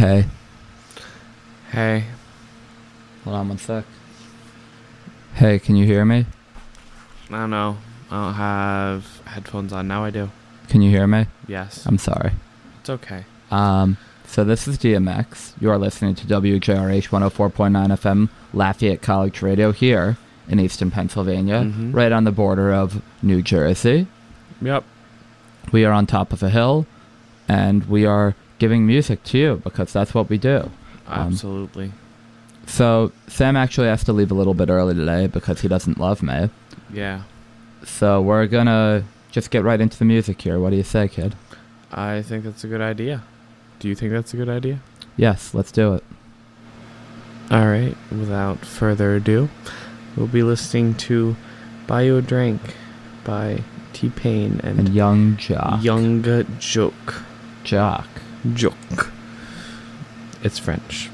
Hey. Hey. Hold on one sec. Hey, can you hear me? I don't know. I don't have headphones on. Now I do. Can you hear me? Yes. I'm sorry. It's okay. So this is DMX. You are listening to WJRH 104.9 FM Lafayette College Radio here in Easton, Pennsylvania, right on the border of New Jersey. Yep. We are on top of a hill, and we are giving music to you because that's what we do. Absolutely. So Sam actually has to leave a little bit early today because he doesn't love me. Yeah. So we're gonna just get right into the music here. What do you say, kid? I think that's a good idea. Do you think that's a good idea? Yes, let's do it. All right. Without further ado, we'll be listening to Buy You a Drink by T-Pain and Young Jock. Young Jock. Jock. Jock. It's French.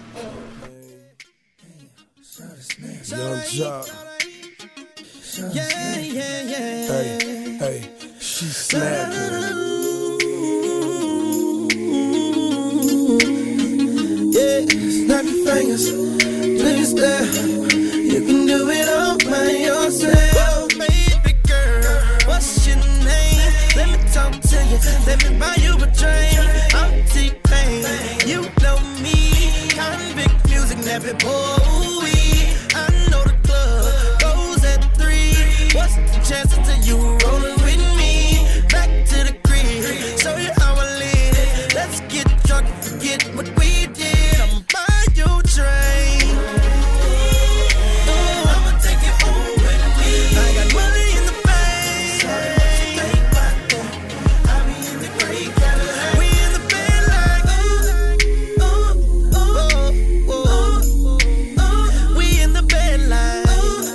Young Jock. Yeah. Hey, she snapping. Yeah, snap your fingers, please stare. You can do it all by yourself. Baby girl, what's your name? Let me talk to you, let me buy you a drink. I'm T-Pain, you know me. Convict music, never boy. I know the club goes at 3. What's the chances of you rolling with me? Back to the crib, show you how I live it. Let's get drunk and forget what we did. I'ma buy you a drink. I'ma take you home with me. I got money in the bank. I be in the great Cadillac. We in the bed like we in the bed like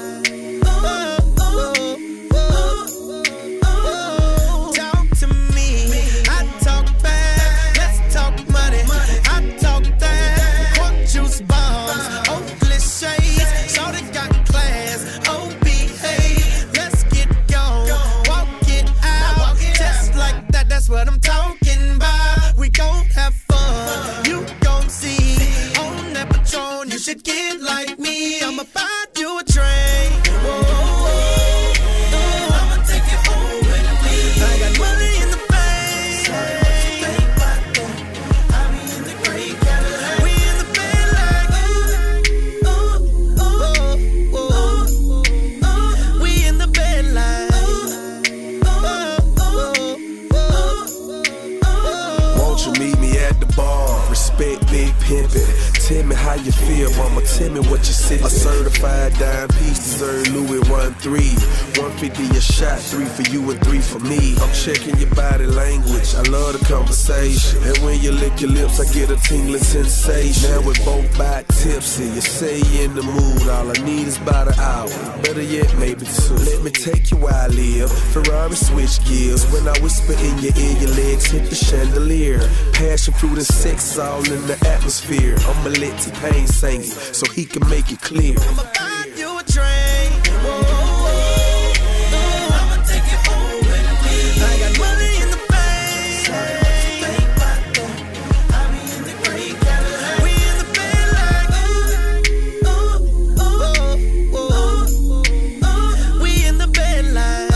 talk to me. I talk back. Let's talk money. I talk that. Quart juice bombs. Oakley shades. Shorty got class. Oh, behave. Let's get gone. Walk it out. Just like that. That's what I'm talking about. We gon' have fun. You gon' see. On that Patron, you should get like me. I'ma buy you a drink. I'ma take you home with me. I got money in the bank. I be in the great Cadillac. We in the bed like we in the bed like Won't you meet me at the bar? Respect Big Pimpin'. Tell me how you feel, mama. Tell me what you see. A certified dime piece deserve Louis 1-3. 150 a shot, 3 for you and 3 for me. I'm checking your body language. I love the conversation. And when you lick your lips, I get a tingling sensation. Now we're both by tipsy. You say you in the mood. All I need is about an hour. Better yet, maybe 2. Let me take you where I live. Ferrari switch gears. When I whisper in your ear, your legs hit the chandelier. Passion fruit and sex all in the atmosphere. I'ma let T-Pain sing it so he can make it clear. I'ma buy you a drink. I'ma take you home with me. I got money in the bank. I be in the great Cadillac. We in the bed like we in the bed like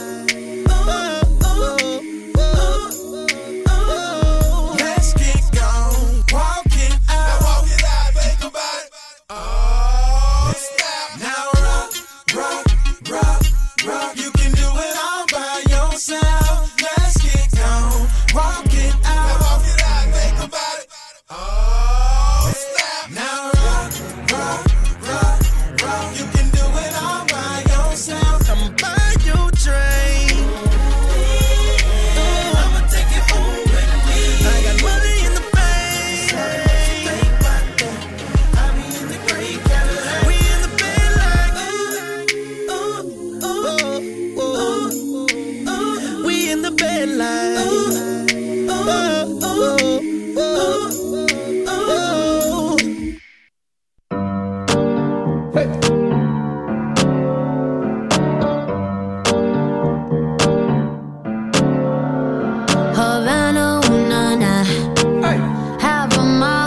let's get gone. Walk it out. Walk it out. Think about it. Oh, snap. Now rock, rock, rock, rock. You can do it all by yourself. Let's get gone. Walk it out. Walk it out. Think about it. Oh, snap. Now rock, rock, rock, rock. You can do it all by yourself. Come buy you a drink. I'ma take you home with me. I got money in the bank. I be in the great Cadillac. We in the bed like we in the bed like Havana, ooh, nah, nah. Have a mind.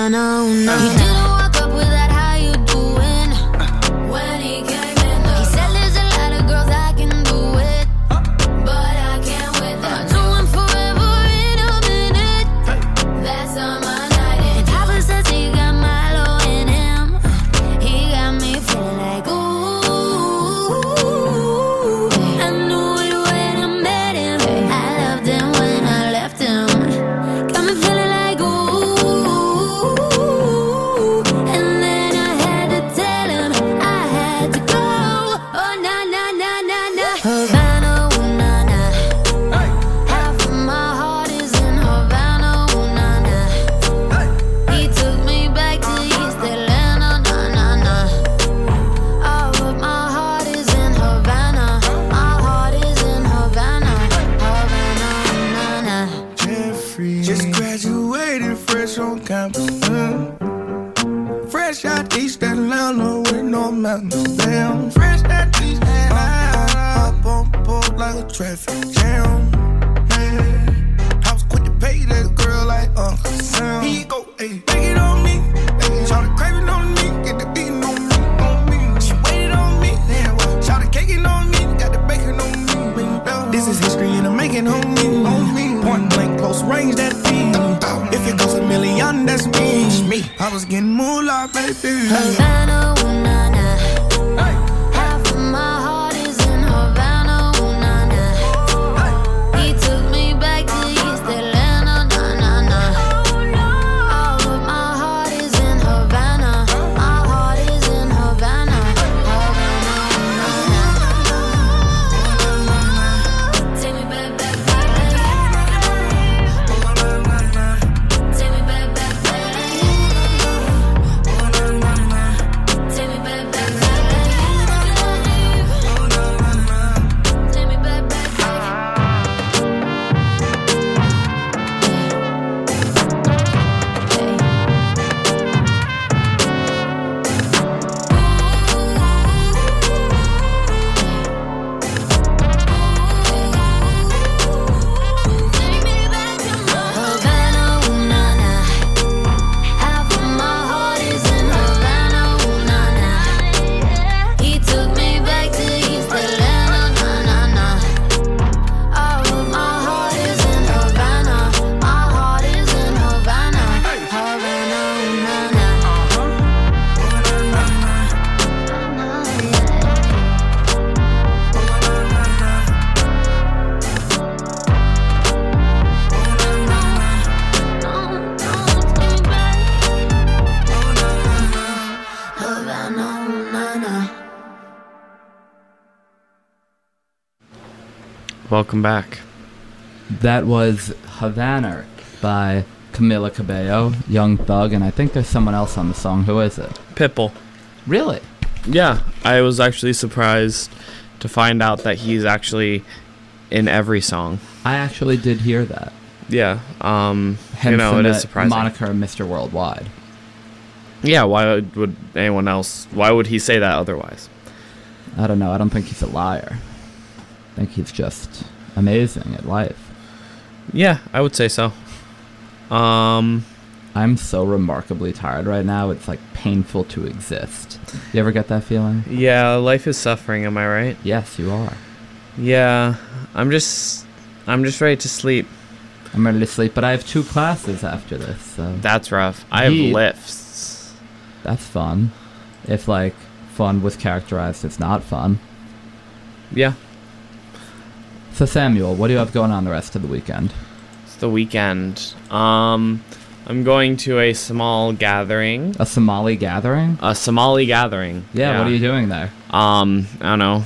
Havana, una. He didn't walk up with that how you doing when he came in. He said there's a lot of girls I can do it, but I can't with them. I know I'm forever in a minute. That's on my night. And Papa says he got Milo in him. He got me feeling like ooh. I knew it when I met him. I loved him when I left him. Got me feeling like ooh. And then I had to tell him I had to go. Oh na na na na na. Havana, ooh na na. Half of my heart is in Havana, ooh na na. He took me back to East Atlanta, na na na. All of my heart is in Havana. My heart is in Havana, Havana, na na. Jeffrey just graduated fresh on campus. Fresh out East Atlanta with no mountains. Damn, fresh out East Atlanta. Up on board like a traffic jam. Man, I was quick to pay that girl like Uncle Sam. He go, ayy, take it on me. Ayy, shout the craving on me, get the beating on me, on me. She waited on me, then shout the caking on me, got the bacon on me. This is history and I'm making on me, on me. Point blank, close range, that feed. If it goes a million, that's me. I was getting moolah, baby. Havana, ooh na na. Half of my heart is in Havana, ooh na na. He took me back to East Atlanta, na na na. All of my heart is in Havana. My heart is in Havana, Havana, ooh na na. Take me back, back, back. Take me back, back, back. Take me back, back, back. Take me back, back, Havana, ooh na na. Half of my heart is in Havana, ooh na na. He took me back to East Atlanta, na na na. All of my heart is in Havana. My heart is in Havana, Havana, ooh na na. Havana, ooh na na. Welcome back. That was Havana by Camila Cabello, Young Thug, and I think there's someone else on the song. Who is it? Pitbull. Really? Yeah, I was actually surprised to find out that he's actually in every song. I actually did hear that. Yeah, Hence you know, the it is surprising. moniker Mr. Worldwide. Yeah, why would anyone else, why would he say that otherwise? I don't know. I don't think he's a liar. I think he's just amazing at life. Yeah, I would say so. I'm so remarkably tired right now. It's like painful to exist. You ever get that feeling? Yeah, life is suffering, am I right? Yes, you are. Yeah, I'm just ready to sleep. I'm ready to sleep, but I have 2 classes after this, so That's rough. I have Yeet. lifts. that's fun. If, like, fun was characterized as not fun. Yeah, So, Samuel, what do you have going on the rest of the weekend? it's the weekend. I'm going to a small gathering. A Somali gathering? A Somali gathering. Yeah, what are you doing there? I don't know.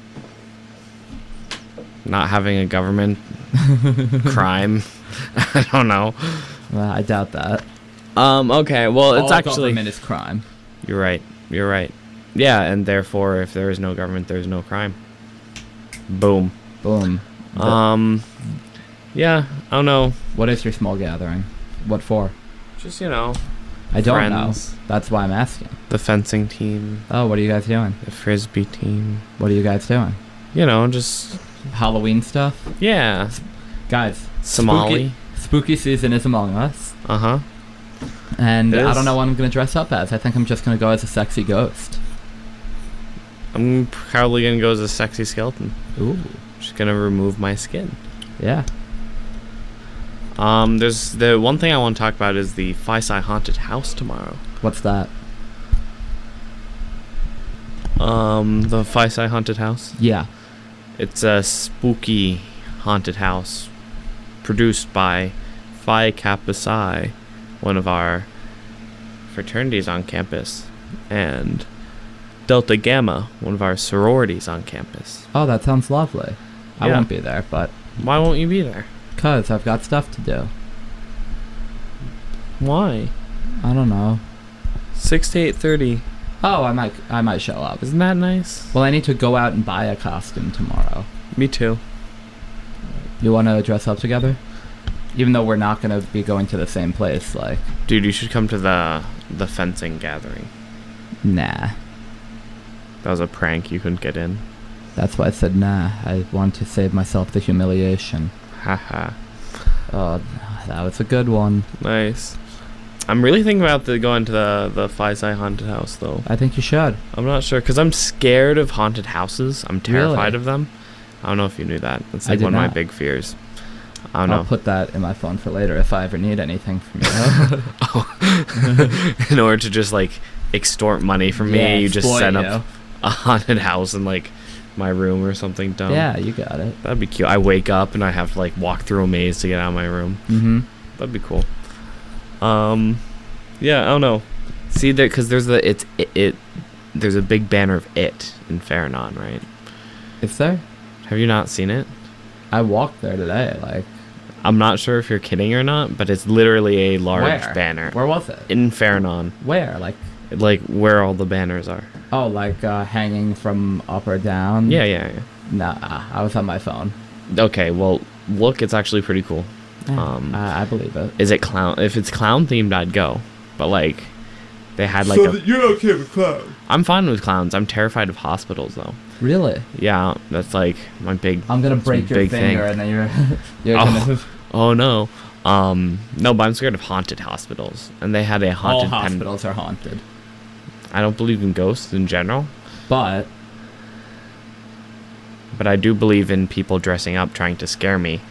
Not having a government crime. I don't know. Well, I doubt that. Okay, well, it's All actually... government is crime. You're right. Yeah, and therefore, if there is no government, there is no crime. Boom. Boom. Yeah, I don't know. What is your small gathering? What for? Just, you know, I don't friends. know. That's why I'm asking. The fencing team, Oh, what are you guys doing? the frisbee team. What are you guys doing? You know, just, Halloween stuff? yeah. Guys, Somali. Spooky season is among us. Uh-huh. And It I is. don't know what I'm going to dress up as. I think I'm just going to go as a sexy ghost. I'm probably gonna go as a sexy skeleton. Ooh. Just gonna remove my skin. Yeah. There's the one thing I want to talk about is the Phi-Psi Haunted House tomorrow. What's that? The Phi-Psi Haunted House. Yeah. It's a spooky haunted house produced by Phi Kappa Psi, one of our fraternities on campus, and Delta Gamma, one of our sororities on campus. Oh, that sounds lovely. I Yeah. won't be there, but Why won't you be there? 'cause I've got stuff to do. Why? I don't know. 6 to 8:30. Oh, I might show up. Isn't that nice? Well, I need to go out and buy a costume tomorrow. Me too. You want to dress up together? Even though we're not going to be going to the same place, like, Dude, you should come to the fencing gathering. nah. That was a prank. You couldn't get in. That's why I said nah. I want to save myself the humiliation. Haha. Oh, that was a good one. Nice. I'm really thinking about going to the Phi-Psi Haunted House, though. I think you should. I'm not sure, because I'm scared of haunted houses. I'm terrified Really? of them. I don't know if you knew that. That's I like did one of my not. big fears. I don't I'll know. put that in my phone for later if I ever need anything from you. In order to just, like, extort money from Yeah, me, you just exploit set you. up a haunted house in, like, my room or something dumb. Yeah, you got it. That'd be cute. I wake up and I have to, like, walk through a maze to get out of my room. Mm-hmm. That'd be cool. Yeah, I don't know. See that because there's there's a big banner of It in Farranon, right? Is there? Have you not seen it? I walked there today. Like, I'm not sure if you're kidding or not, but it's literally a large where? banner Where was it? in Farranon, Where? like where all the banners are. Oh, hanging from up or down? Yeah. Nah, I was on my phone. Okay, well, look, it's actually pretty cool. I believe it. Is it clown? If it's clown themed, I'd go. But like, they had like you're okay with clowns? I'm fine with clowns. I'm terrified of hospitals though. Really? Yeah, that's like my big. I'm gonna that's break my your big finger thing. and then you're Oh. gonna... Oh no. No, but I'm scared of haunted hospitals. And they had a All haunted hospitals are haunted. I don't believe in ghosts in general, But but I do believe in people dressing up trying to scare me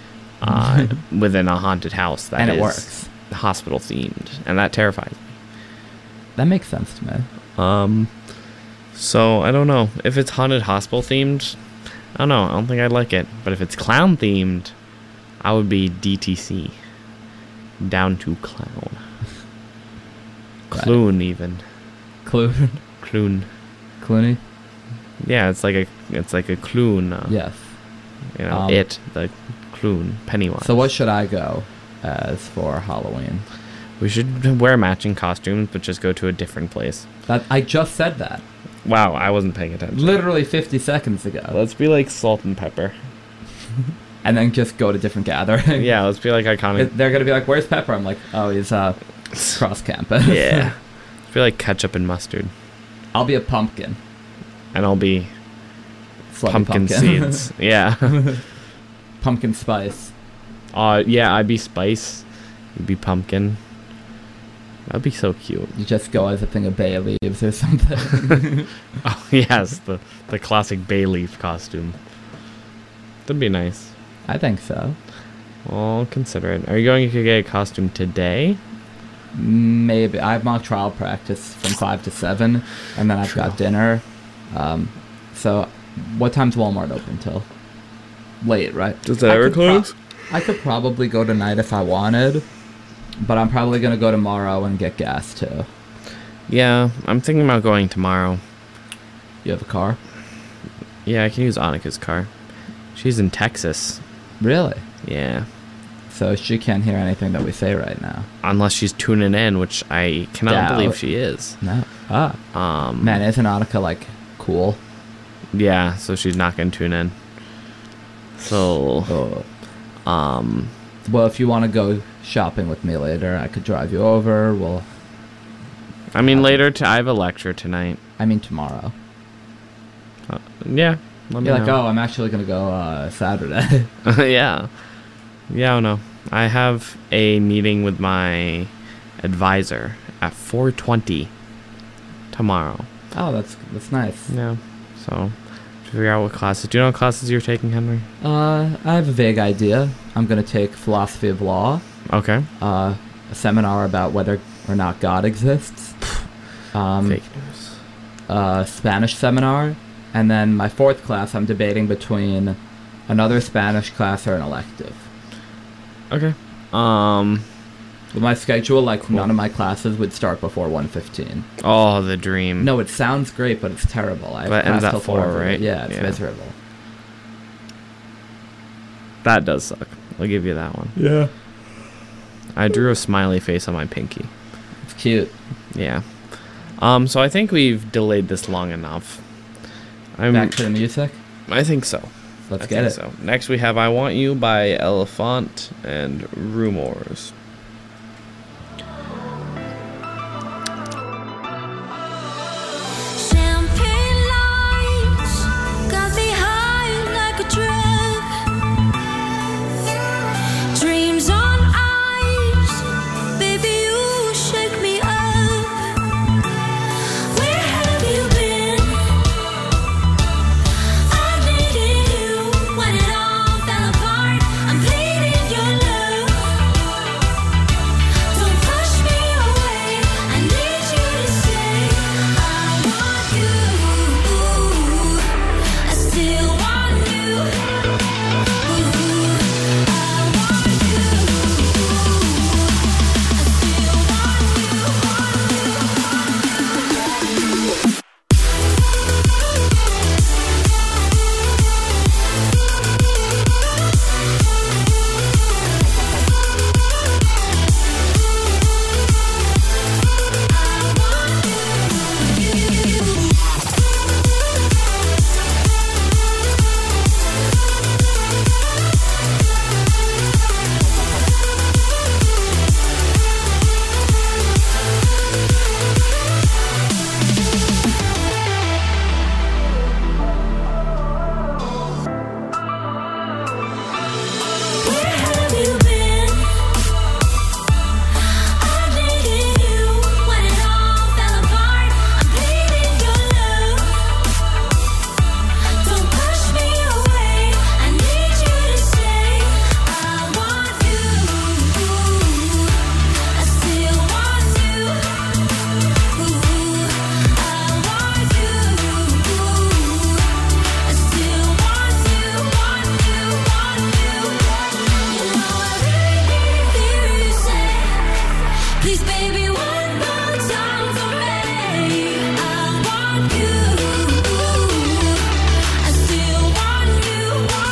within a haunted house that And it is works. hospital themed, and that terrifies me. that makes sense to me. So I don't know if it's haunted hospital themed. I don't know. I don't think I'd like it. But if it's clown themed, I would be DTC, down to clown, Got it. Clune even, Clune? Clune. Clooney? Yeah, it's like a Clune. Yes. You know, the Clune, Pennywise. So what should I go as for Halloween? We should wear matching costumes, but just go to a different place. I just said that. Wow, I wasn't paying attention. Literally 50 seconds ago. Let's be like Salt and Pepper. And then just go to different gatherings. Yeah, let's be like iconic. They're gonna be like, "Where's Pepper?" I'm like, "Oh, he's cross campus." Yeah. Let's be like ketchup and mustard. I'll be a pumpkin. And I'll be Slutty pumpkin seeds. Yeah. Pumpkin spice. Yeah, I'd be Spice. You'd be Pumpkin. That'd be so cute. You just go as a thing of bay leaves or something. Oh, yes, the classic bay leaf costume. That'd be nice. I think so. Well, I'll consider it. Are you going to get a costume today? Maybe. I have mock trial practice from 5 to 7, and then I've got dinner. So, what time's Walmart open till? Late, right? Does that ever close? I could probably go tonight if I wanted, but I'm probably going to go tomorrow and get gas too. Yeah, I'm thinking about going tomorrow. You have a car? Yeah, I can use Annika's car. She's in Texas. Really? Yeah. So she can't hear anything that we say right now. Unless she's tuning in, which I cannot Doubt. believe she is. No. Man, isn't Annika cool? Yeah, so she's not gonna tune in. So Well, if you want to go shopping with me later, I could drive you over. Well, I mean later I have a lecture tonight. I mean tomorrow. Yeah. Let me You're like, know. oh, I'm actually gonna go Saturday. Yeah. Yeah, I don't know. I have a meeting with my advisor at 4:20 tomorrow. Oh, that's nice. Yeah. So, to figure out what classes. Do you know what classes you're taking, Henry? I have a vague idea. I'm going to take philosophy of law. Okay. A seminar about whether or not God exists. Fake news. Spanish seminar. And then my fourth class, I'm debating between another Spanish class or an elective. Okay. With my schedule, like, none of my classes would start before 1:15. Oh, the dream. No, it sounds great, but it's terrible. I But it ends class at till 4, 4, right? Yeah, it's Yeah. miserable. That does suck. I'll give you that one. Yeah. I drew a smiley face on my pinky. It's cute. Yeah. So I think we've delayed this long enough. Back to the music? I think so. Let's I get it. think so. Next we have I Want You by Elephant and Rumors. Champagne lights got me high like a drug. Dreams on ice, baby, you shake me up. Where have you been? I needed you when it all fell apart. I'm bleeding your love. Don't push me away. I need you to stay. I want you. I still want you. I want you. Where have you been? I needed you when it all fell apart. I'm bleeding your love. Don't push me away. I need you to stay. I want you. I still want you. I want you. I still want you. You know I really need to hear you say, please, baby, one more time for me. I want you. I still want you.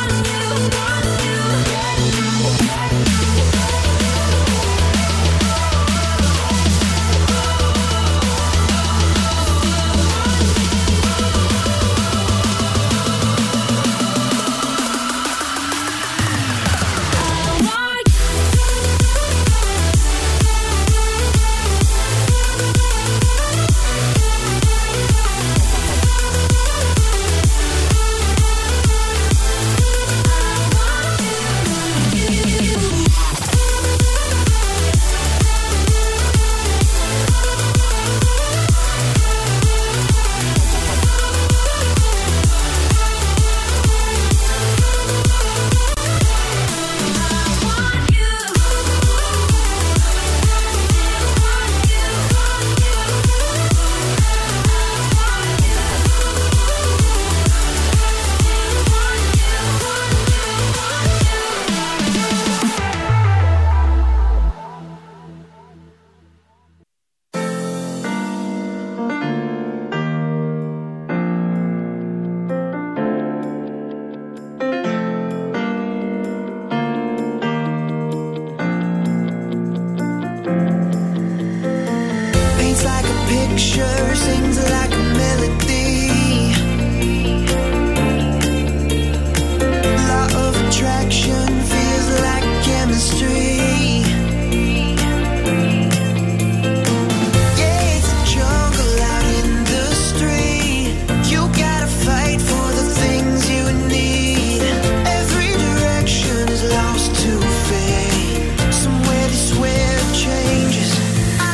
Paints like a picture, sings like a melody. Law of attraction feels like chemistry. Yeah, it's a jungle out in the street. You gotta fight for the things you need. Every direction is lost to fate. Somewhere this web changes. I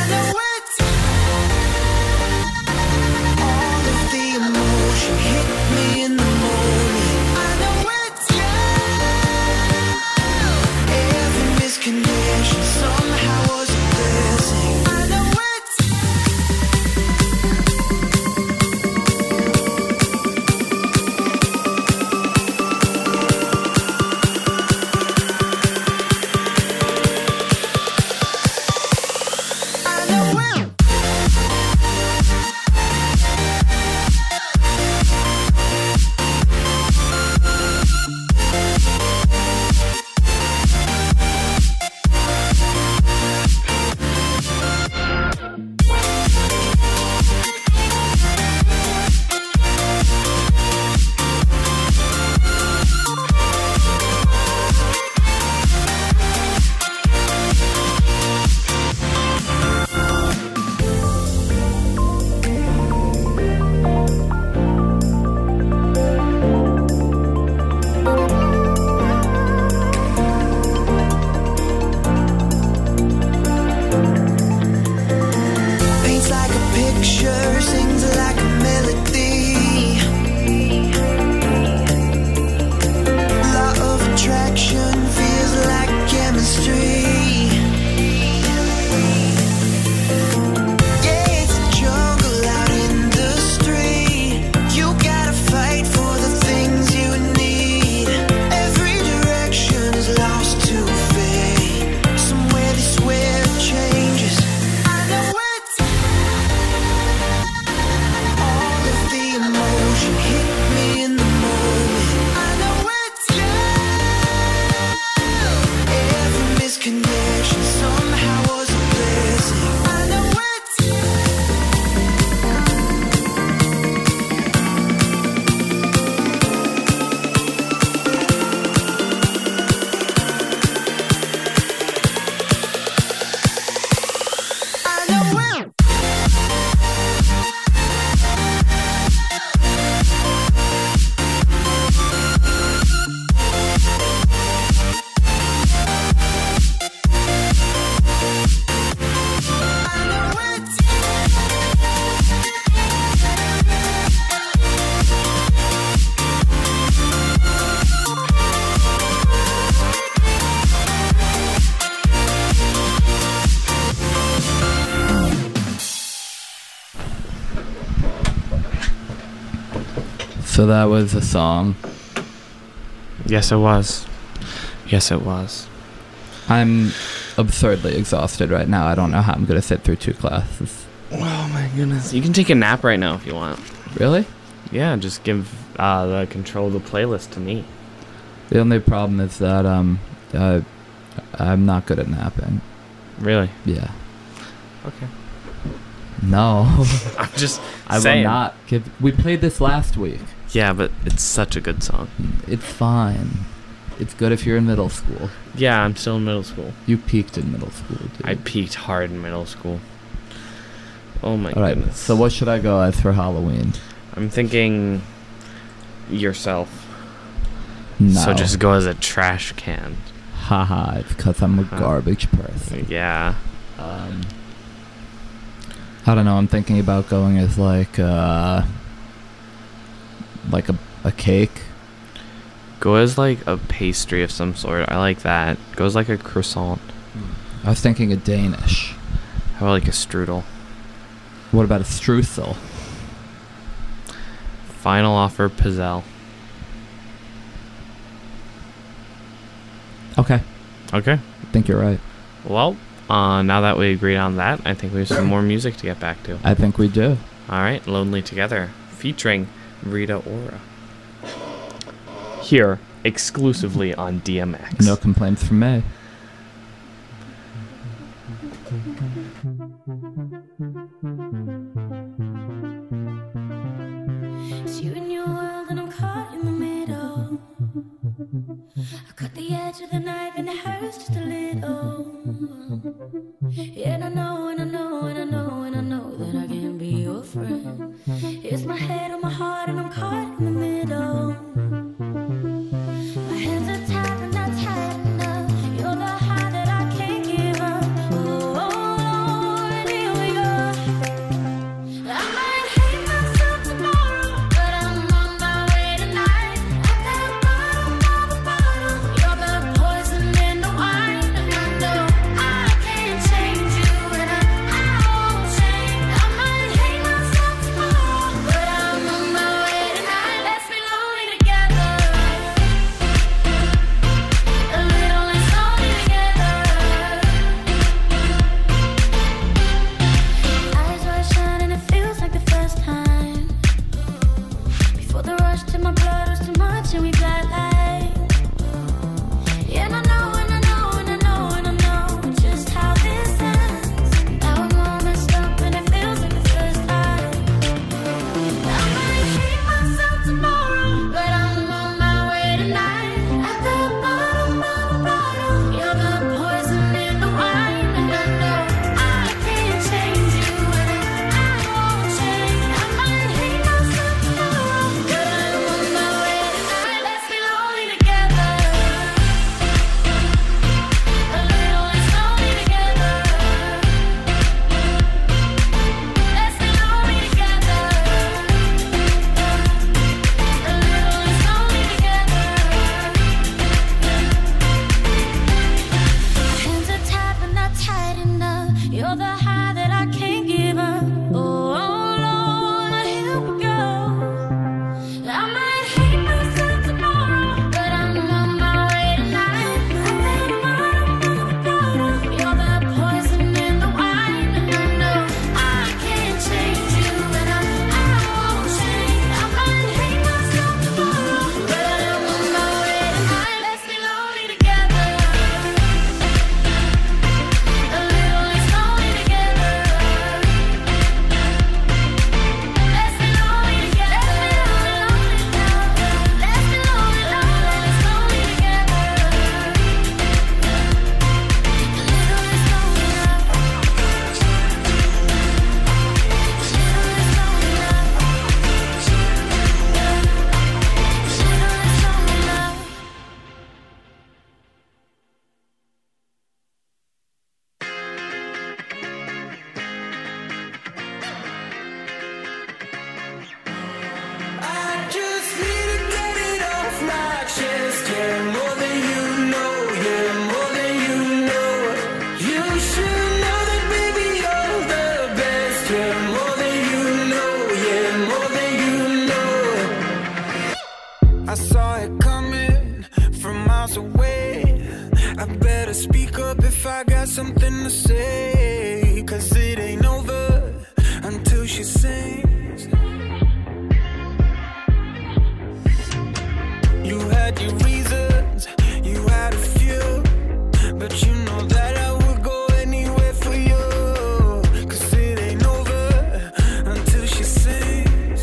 Looks like a picture, sings like a melody. Law of attraction feels like chemistry. Yeah, it's a jungle out in the street. You gotta fight for the things you need. Every direction is lost to fate. Somewhere this web changes. I know it's all of the emotion hit me in the moment. I know it's you. Every misconnection somehow was a blessing. I know it's I know it's So that was a song. Yes, it was. Yes, it was. I'm absurdly exhausted right now. I don't know how I'm going to sit through 2 classes. Oh my goodness. You can take a nap right now if you want. Really? Yeah, just give the control of the playlist to me. The only problem is that I'm not good at napping. Really? Yeah. Okay. No. I'm just I saying. will not give... We played this last week. Yeah, but it's such a good song. It's fine. It's good if you're in middle school. Yeah, I'm still in middle school. You peaked in middle school, dude. I peaked hard in middle school. Oh my All right, goodness. so what should I go as for Halloween? I'm thinking yourself. No. So just go as a trash can. Haha, it's because I'm a garbage person. Yeah. I don't know, I'm thinking about going as like a cake. Go as like a pastry of some sort. I like that. Go as like a croissant. I was thinking a Danish. How about like a strudel? What about a streusel? Final offer, Pizzelle. Okay, Okay. I think you're right. Well, now that we agreed on that, I think we have some more music to get back to. I think we do. All right, Lonely Together, featuring Rita Ora. Here, exclusively on DMX. No complaints from me. It's you and your world and I'm caught in the middle. I cut the edge of the knife and it hurts just a little. And I know, and I know, and I know, and I know that I can't be your friend. It's my head on my heart and I'm caught in the middle. My hands are tied and not tight enough. You're the high that I can't give up. Oh, Lord, here we go. I might hate myself tomorrow, but I'm on my way tonight. At the bottom of the bottle, you're the poison in the wine. And I know I can't change you, and I won't change. I might hate myself tomorrow, but I'm on my way tonight. something to say, 'cause it ain't over until she sings. You had your reasons, you had a few, but you know that I would go anywhere for you, 'cause it ain't over until she sings.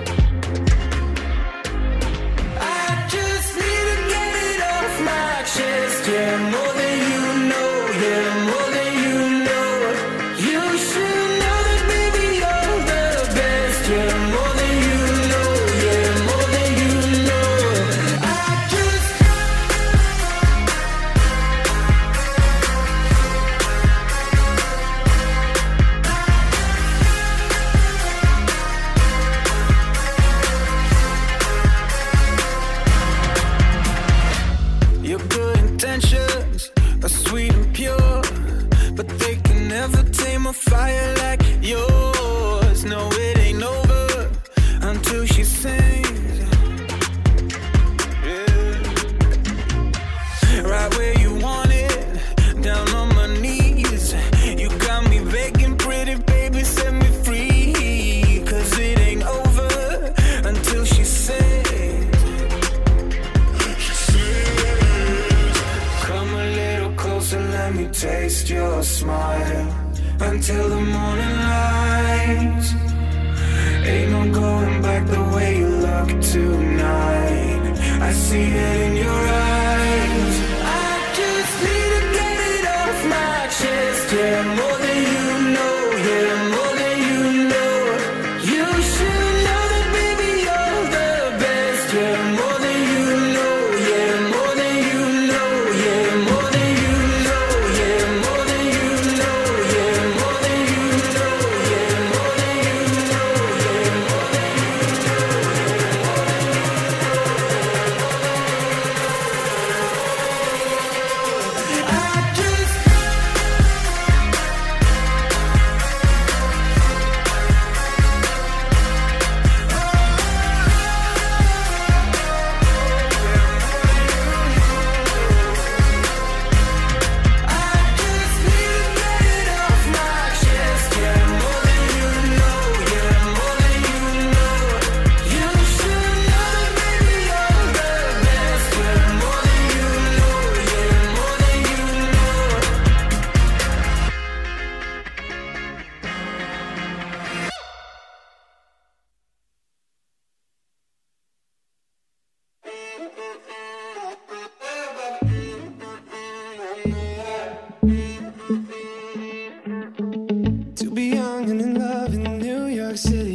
I just need to get it off my chest, yeah, more than you know, yeah, more than you know. You should know that, baby, you're the best, yeah, more than you know, yeah, more than you know. I just your good intentions are sweet and pure, but they can never tame a fire like yours. No, it ain't over until she sings. Yeah. Right where you want it, down on my knees. You got me begging, pretty baby, set me free, 'cause it ain't over until she sings. Come a little closer, let me taste your smile until the morning light. Ain't no going back the way you look tonight. I see it in your eyes. I just need to get it off my chest, yeah, more than you know, yeah, more than you know. You should know that, baby, you're the best, yeah, more than you know, yeah, more than you know, yeah, more than you know, yeah, more than you know, yeah, more than you know, yeah, more than you know, yeah, more than you know. I just need to get it off my chest, yeah, more than you know, yeah, more than you know. You should know that, baby, you're the best, yeah, more than you know, yeah, more than you know. To be young and in love in New York City,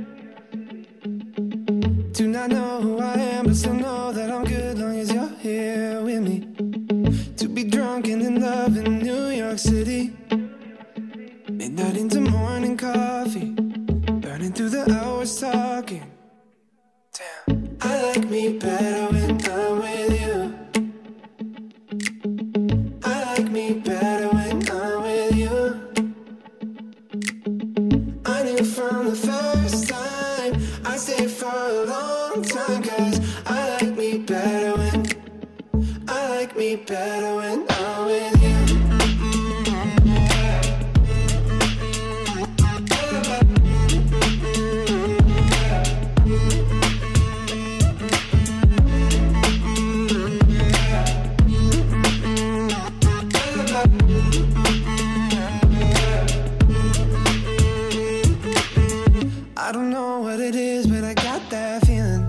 do not know who I am, but still know that I'm good long as you're here with me. To be drunk and in love in New York City, midnight into morning coffee, burning through the hours talking. Damn, I like me better when I'm with you. I like me better when I'm with you. I knew from the first time I stayed for a long time, 'cause I like me better when I'm with you. I don't know what it is, but I got that feeling.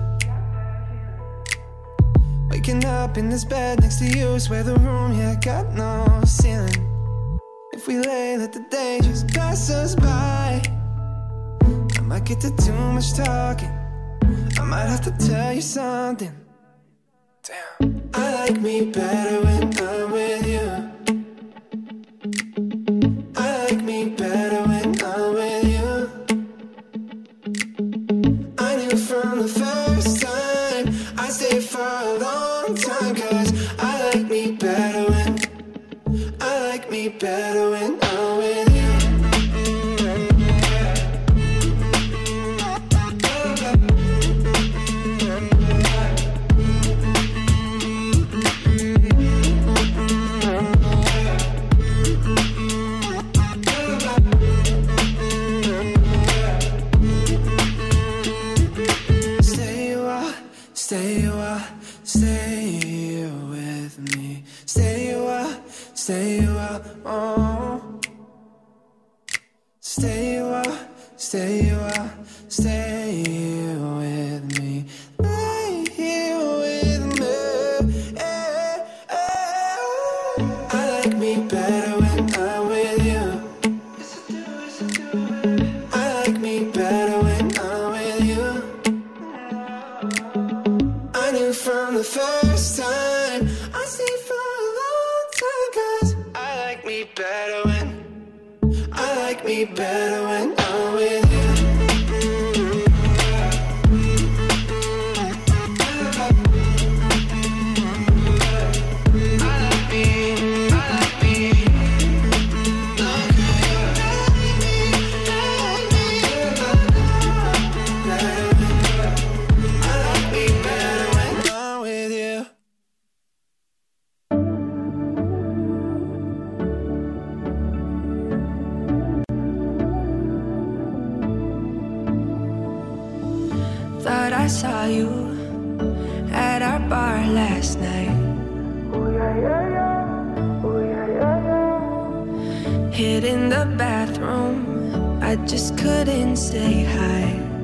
Waking up in this bed next to you, swear the room, yeah, got no ceiling. If we lay, let the day just pass us by. I might get to too much talking, I might have to tell you something. Damn, I like me better when I'm with you. I like me better when I'm with you. I knew from the first time I stayed for a long time, 'cause I like me better when I'm with you. Stay a while, stay a while, stay here with me. Stay here with me. I like me better when I'm with you. I like me better when I'm with you. I knew from the first time, I stayed for a long time, 'cause I like me better when I'm with you. Thought I saw you at our bar last night. Hid in the bathroom, I just couldn't say hi.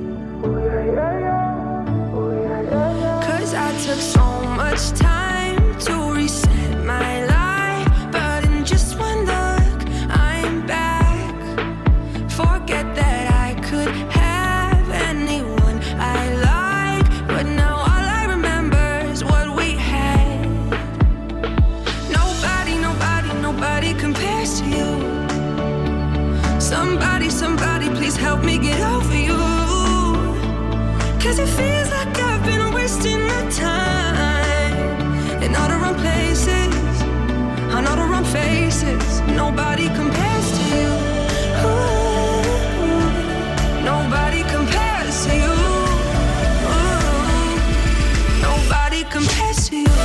'Cause I took so much time to reset my life, but in just one look, I'm back. Forget that I could have anyone I like, but now all I remember is what we had. Nobody compares to you. Somebody, please help me get over you. 'Cause it feels like I've been wasting my time in all the wrong places, on all the wrong faces. Nobody compares to you. Ooh, nobody compares to you. Ooh, nobody compares to you.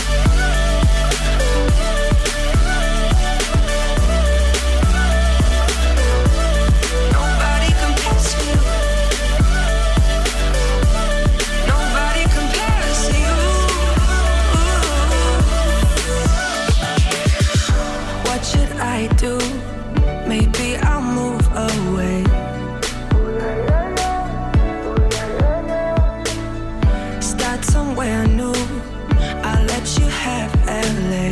Do maybe I'll move away. Start somewhere new. I'll let you have LA.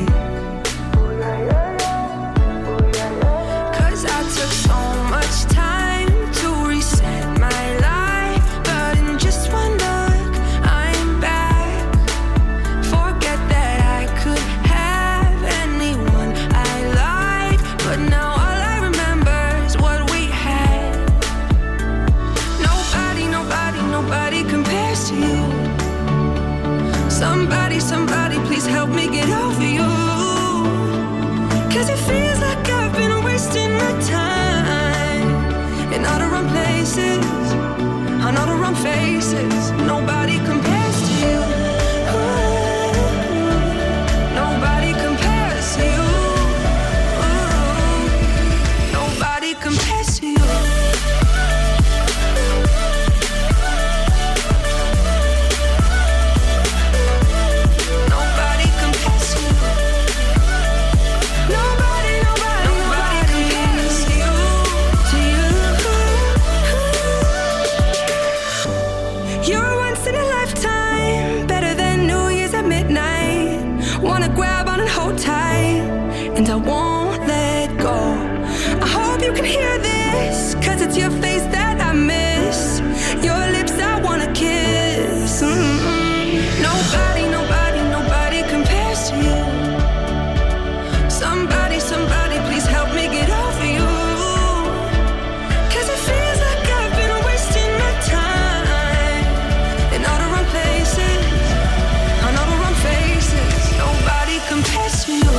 'Cause I took so much time to reset my life, but in just one look, I'm back. Forget that I could have anyone I like, but now all I remember is what we had. Nobody compares to you. Somebody, please help me get over you. 'Cause it feels like I've been wasting my time in all the wrong places, on all the wrong faces. Nobody compares to you. Ooh, nobody compares to you. Nobody compares to you. Nobody compares to you. Nobody compares to you. You're once in a lifetime, better than New Year's at midnight. Wanna grab on and hold tight, and I won't let go. I hope you can hear this, 'cause it's your face that I miss, your lips I wanna kiss. Nobody compares to you. Somebody, please help me get over you. 'Cause it feels like I've been wasting my time in all the wrong places, on all the wrong faces. Nobody compares to you.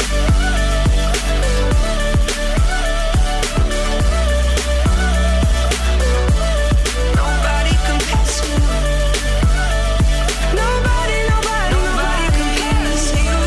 Nobody compares to you. Nobody compares to you.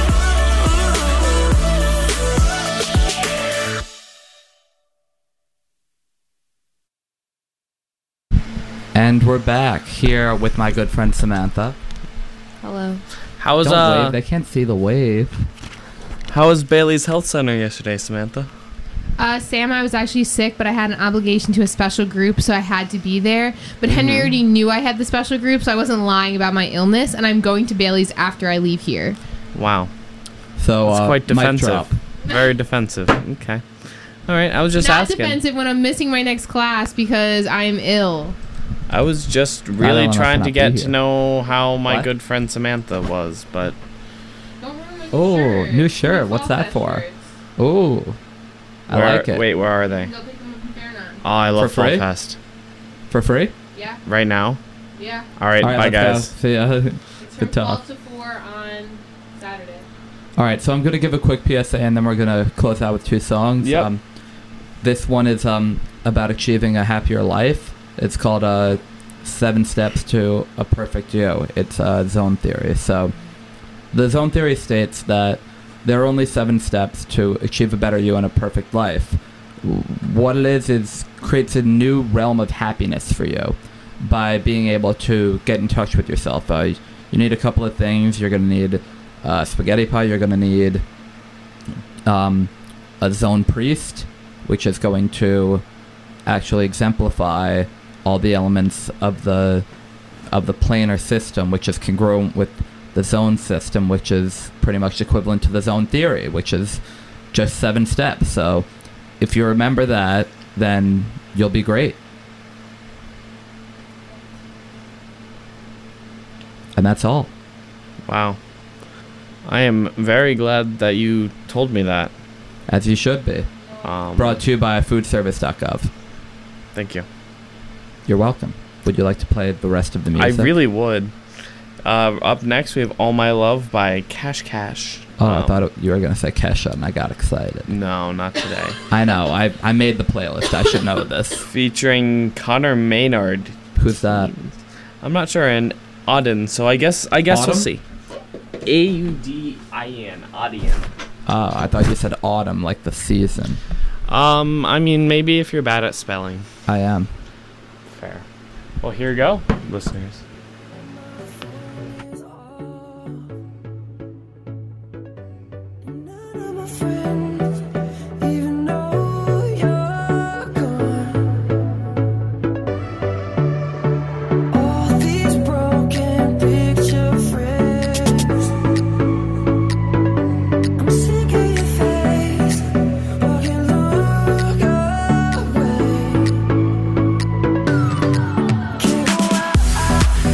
And we're back here with my good friend Samantha. Hello. How was Don't wave. They can't see the wave. How was Bailey's Health Center yesterday, Samantha? Sam, I was actually sick, but I had an obligation to a special group, so I had to be there. But Henry already knew I had the special group, so I wasn't lying about my illness, and I'm going to Bailey's after I leave here. Wow. So It's quite mic drop. defensive. Very defensive. Okay. All right. I was just Not asking. defensive when I'm missing my next class because I'm ill. I was just don't really know trying if to not get be to here. know how my What? good friend Samantha was, but Don't ruin my Oh, shirt. new shirt. My What's that Fall for? Fest shirts. Ooh, I where- like it. Wait, where are they? Go pick them up from Fairnont. Oh, I love For Fall free? Fest. For free? Yeah, Right now. yeah. All right, All right, bye let's guys. go. See ya. It's from Good talk. 12 to 4 on Saturday. All right, so I'm going to give a quick PSA, and then we're going to close out with 2 songs. Yep. This one is about achieving a happier life. It's called 7 Steps to a Perfect You. It's zone theory. So the zone theory states that there are only 7 steps to achieve a better you and a perfect life. What it is creates a new realm of happiness for you by being able to get in touch with yourself. You need a couple of things. You're going to need spaghetti pie. You're going to need a zone priest, which is going to actually exemplify all the elements of the planar system, which is congruent with the zone system, which is pretty much equivalent to the zone theory, which is just 7 steps. So if you remember that, then you'll be great. And that's all. Wow. I am very glad that you told me that. As you should be. Brought to you by foodservice.gov. Thank you. You're welcome. Would you like to play the rest of the I music? really would. Up next, we have All My Love by Cash Cash. Oh, I thought you were going to say Kesha, and I got excited. No, not today. I know. I made the playlist. I should know this. Featuring Connor Maynard. Who's that? I'm not sure. And Auden, so I guess we'll Autumn? see. Audin. Audien. Oh, I thought you said autumn, like the season. I mean, maybe if you're bad at spelling. I am. Fair. Well, here you go, listeners. None of my friends even know you're gone. All these broken picture frames. I'm sick of your face. Walking look away. Can't go out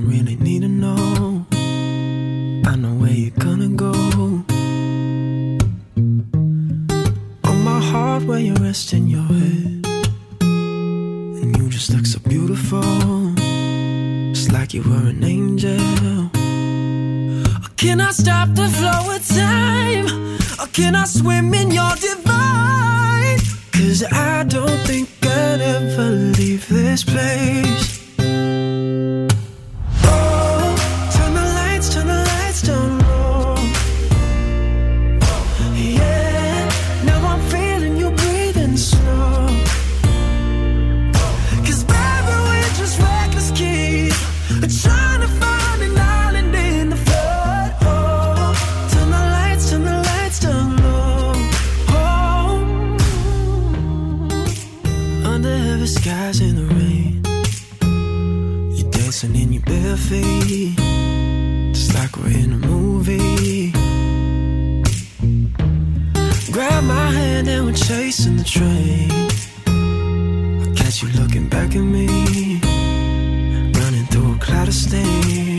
really need to know. I know where you're gonna go. On my heart where you're resting your head, and you just look so beautiful, just like you were an angel. Can I stop the flow of time? Or can I swim in your divine? 'Cause I don't think I'd ever leave this place. Oh, turn the lights down low. Yeah, now I'm feeling you breathing slow. 'Cause baby, we're just reckless kids, trying to find an island in the flood. Oh, turn the lights down low. Oh, under heavy skies in the rain, you're dancing in your bare feet, just like we're in a movie. Grab my hand and we're chasing the train. I catch you looking back at me, running through a cloud of steam.